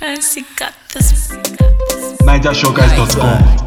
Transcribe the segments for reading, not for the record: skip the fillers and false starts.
Fancy got this. NigerShowGuys.com.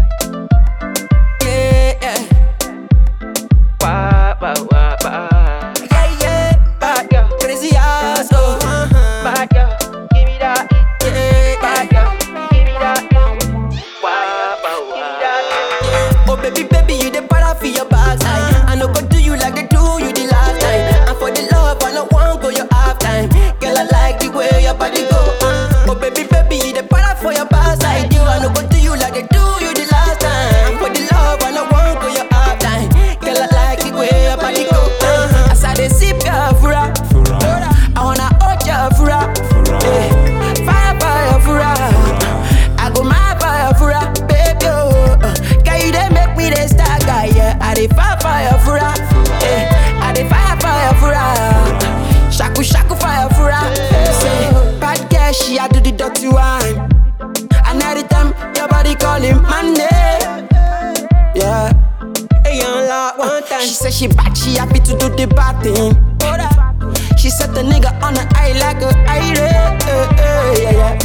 She a do the dirty wine, and every time your body calling my name. Yeah, hey, young lot one time. She said she bad, she happy to do the bad thing. She set the nigga on the eye like a irate. Yeah.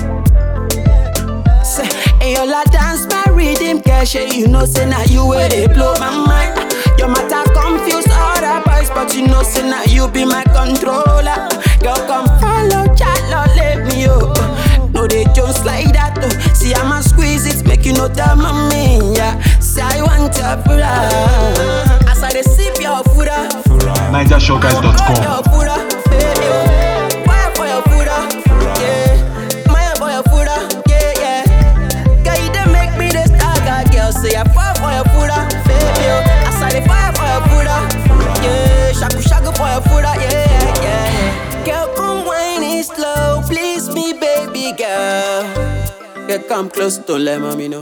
Say, hey, young lot dance my rhythm, cash. You know, say now you where they blow my mind. Your matter confuse all the boys, but you know, say now you be my controller. Girl, come follow, chat, Lord, let me up. No, they just like that, though. See, I'ma squeeze it, make you know that, mommy, yeah. Say, I want your fura. As I sip your fura. NigerShowGuys.com. Your fura, baby. Fire for your fura, yeah. Maya for your fura, yeah. Girl, you done make me the star, girl. Say, I fire for your fura, baby. As I fire for your fura, yeah. Shaku for your fura, yeah. Girl, come wine it slow, please me, baby girl. Girl, come close, don't let mommy know.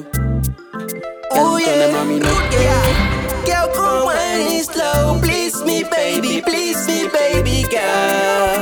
Oh yeah, don't let mommy know. Yeah. Girl, come wine it slow, please me, baby girl.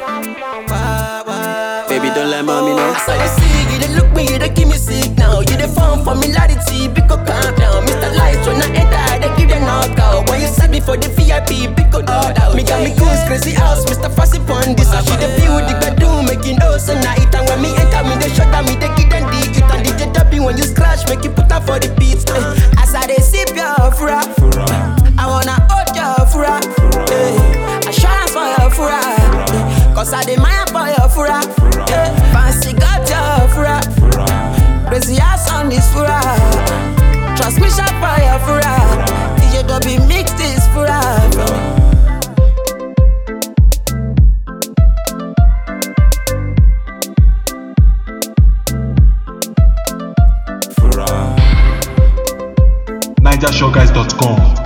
Baby, don't let mommy know. I saw you see, you dey look me, you dey give me signal. You dey phone for me, clarity, pick up, calm down. Mr. Lights, when I enter, they give them knockout. When you set me for the VIP, pick up, no doubt. Me got me goose, crazy house, Mr. Fussy Pon this. She dey feel the bedroom, making those so night. And when me enter, me they shut down, me they give them the it. And DJ W, when you scratch, make you put up for the beats. As I dey sip your fura, I wanna hold your fura. I shine for your fura, cause I demand for your fura. Fancy got your fura, crazy ass on this fura. Transmission for your fura, DJ W mix this fura. NigerShowGuys.com.